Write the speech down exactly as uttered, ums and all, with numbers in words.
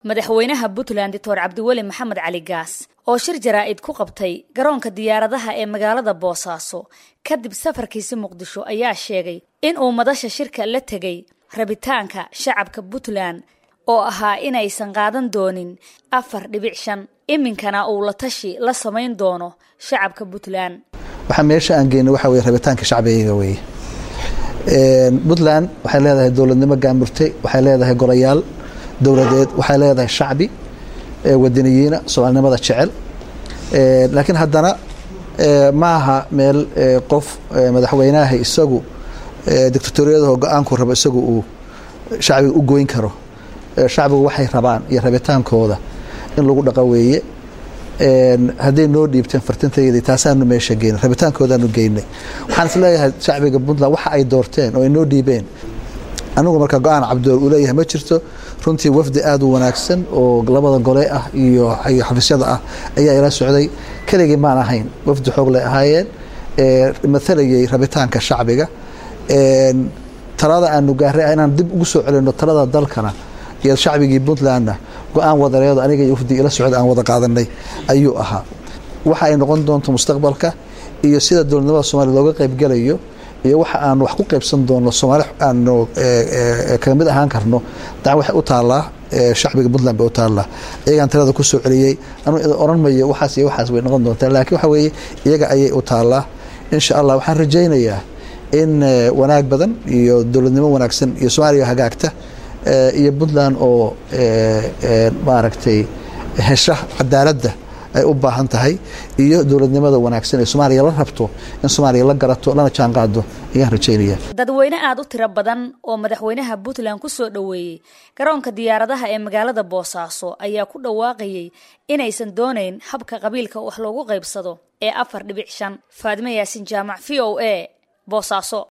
madaxweynaha Puntland Doctor Cabdiweli Maxamed Cali Gaas oo shir jaraa'id ku qabtay garoonka diyaaradaha ee magaalada Boosaaso kadib safarkiisa Muqdisho ayaa sheegay in uu madasha shirka la tagay rabitaanka shacabka Puntland oo ahaa inaysan qaadan doonin afar dhibic shan iminkana uu la tashi la sameyn doono shacabka Puntland waxa meesha aan geeyno waxa weey rabitaanka shacbiga weey ee Puntland waxay leedahay dawladnimo gaamurtay waxay leedahay golayaal dawladeed waxay leedahay shacbi ee wadaniyiina Soomaalnimada jecel ee laakiin haddana ee ma aha meel qof madaxweynaha isagu dictatoriyada go'aan ku rabo isagu uu shacbiga u gooyin karo shacbigu waxay rabaan iyo rabitaankooda in lagu dhaqaweeye ee haday noo dhiibteen fartintayda taasaanu meesha geeyay rabitaankoodaanu geeynay waxaan isleeyahay shacbiga Puntland waxa ay doorteen oo ay noo dhiibeen anigu marka go'aan Cabdul u leeyahay ma jirto runtii wafdi aad u wanaagsan oo labada gole ah iyo xafiisyada ah ayaa ila socday kaliya ma ahayn wafdi xoog leh ahaayeen ee mathalayay rabitaanka shacbiga ee talada aanu gaaray inaan dib ugu soo celino talada dalkana iyo shacbigii Puntlandna go'aan wadareed aniga iyo wafdi ila socod aan wada qaadanay ayuu ahaa waxa ay noqon doonto mustaqbalka iyo sida dawladnimada Soomaaliya looga qayb galayo iyo waxa aan wax ku qaybsan doono Soomaali aanu ka mid ahaan karno taa waxa u taala shacbiga Puntland bay u taala iyaga talada ku soo celiyay anu oran mayo waxaas iyo waxaas way noqon doontaa laakiin waxa weeye iyaga ayay u taala insha Allah waxaan rajaynayaa in wanaag badan iyo dawladnimo wanaagsan iyo Soomaaliya hagaagta iyo Puntland oo maaragtay hesha cadaaladda ay u baahan tahay iyo dawladnimada wanaagsan ee Soomaaliya la rabto in Soomaaliya la garato lana jaan qaado ayaan rajaynayaa dadweyne aad u tiro badan oo madaxweynaha Puntland ku soo dhaweeyay garoonka diyaaradaha ee magaalada Boosaaso ayaa ku dhawaaqayay inaysan doonayn habka qabiilka wax loogu qaybsado ee afar dhibic shan Faadimo Yaasin Jaamac V O A Boosaaso.